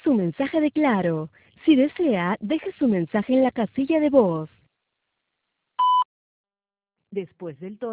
su mensaje de Claro. Si desea, deje su mensaje en la casilla de voz. Después del tono.